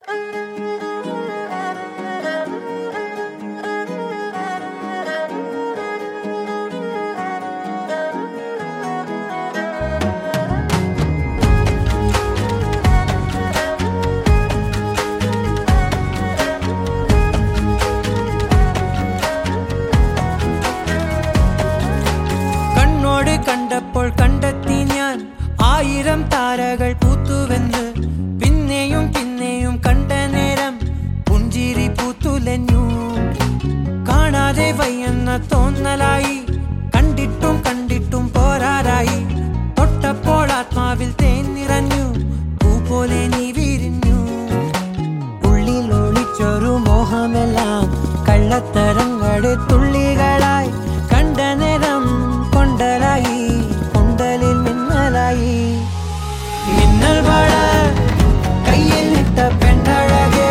കണ്ടപ്പോൾ കണ്ടെത്തി ഞാൻ 1000 താരകൾ പൂത്തുവെന്ന് പിന്നെയും പിന്നെയും കണ്ട നേരം പുഞ്ചിരി പൂത്തുലഞ്ഞു കാണാതെ വയ്യെന്ന തോന്നലായി കണ്ടിട്ടും കണ്ടിട്ടും പോരാറായി തൊട്ടപ്പോൾ ആത്മാവിൽ തേൻ നിറഞ്ഞു പൂ പോലെ നീ വിരിഞ്ഞു ഉള്ളിൽ ഒളിച്ചൊരു മോഹമെല്ലാം കള്ളത്തരങ്ങളുടെ തുള്ളികളായി കണ്ട നേരം കൊണ്ടലായി കൊണ്ടലിൽ മിന്നലായി മിന്നൽ വാഴ കയ്യിൽ ഇട്ട പെണ്ണഴകേ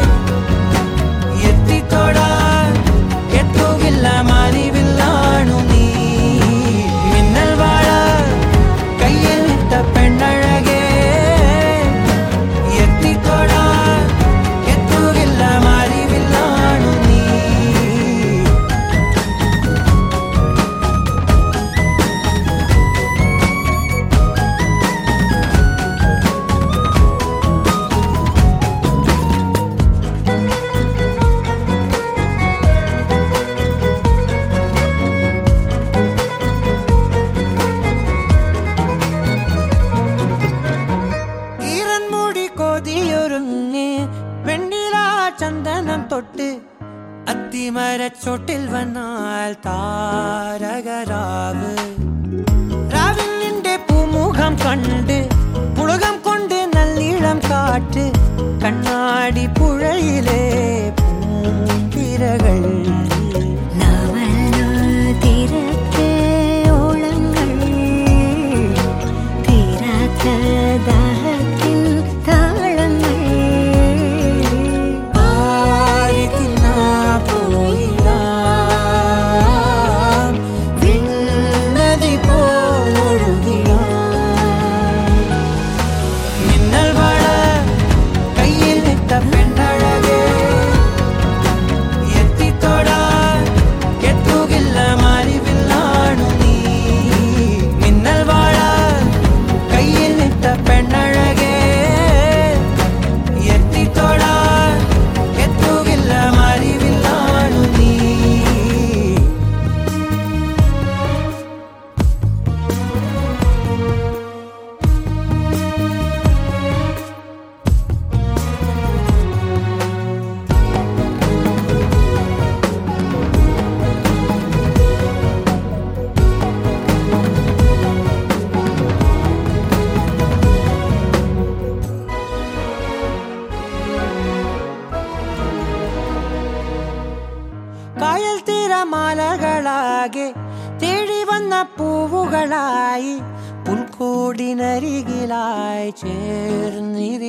എത്തിത്തോടാൻ എത്തുകില്ല മാറിവില്ലാണു നീ മിന്നൽ വാഴ കയ്യിൽ ഇട്ട പെണ്ണഴകേ എത്തിത്തോടാൻ എത്തുകില്ല മാറിവില്ലാണു നീ ചന്ദനം തൊട്ട് അത്തിമരച്ചോട്ടിൽ വന്നാൽ താരകരാവ് രാവിൽ നിന്റെ പൂമുഖം കണ്ട് പുളകം കൊണ്ട് നല്ലിളം കാറ്റ് കണ്ണാടി പുഴയിലെ പൂന്തിരകൾ കായൽ തീരമാലകളാകെ തേടി വന്ന പൂവുകളായി പുൽക്കൂടിനരികിലായി ചേർന്നിരി